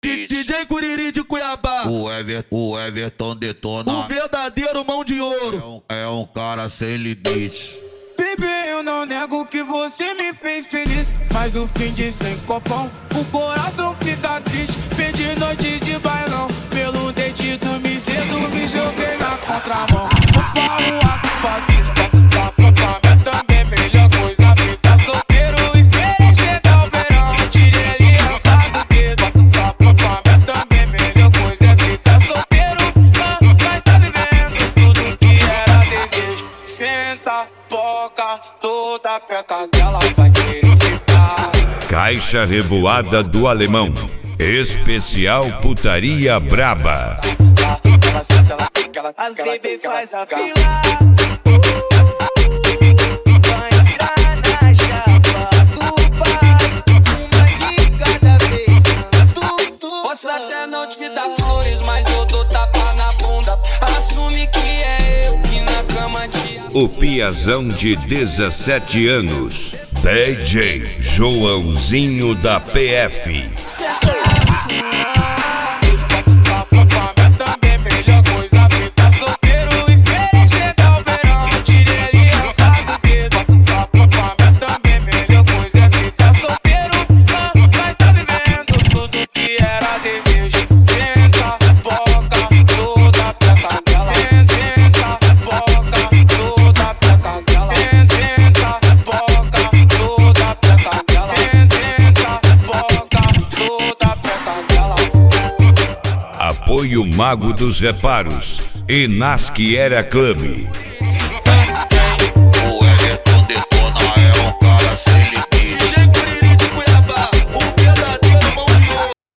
DJ Curiri de Cuiabá. O Everton detona. O verdadeiro mão de ouro. É um cara sem limite. Bebê, eu não nego que você me fez feliz, mas no fim de 100 copão, o coração fica triste. Perdi noite de bailão, pelo dente dormi cedo, me joguei na contramão. O pau aqui faz também melhor coisa, ficar solteiro, esperei chegar o verão, tirei aliança do dedo. Também melhor coisa é ficar solteiro, mas tá vivendo tudo que era desejo. Senta, foca, toda peca dela vai querer ficar. Caixa Revoada do Alemão. Especial Putaria Braba. As bebê faz a fila, vai entrar na chapa do pai, uma de cada vez. Posso até não te dar flores, mas eu dou tapa na bunda. Assume que é eu que na cama te... O piazão de 17 anos, DJ Joãozinho da PF. Também melhor coisa, ficar solteiro, esperei chegar o verão, tirei aliança do dedo. Também melhor coisa é ficar solteiro, mas tá vivendo tudo que era desejo. Tenta, foca, toda peca dela. Tenta, foca, toda peca dela. Tenta, foca, toda peca dela. Tenta, foca, toda peca dela. Apoio Mago dos Reparos e Nasquiera Clube.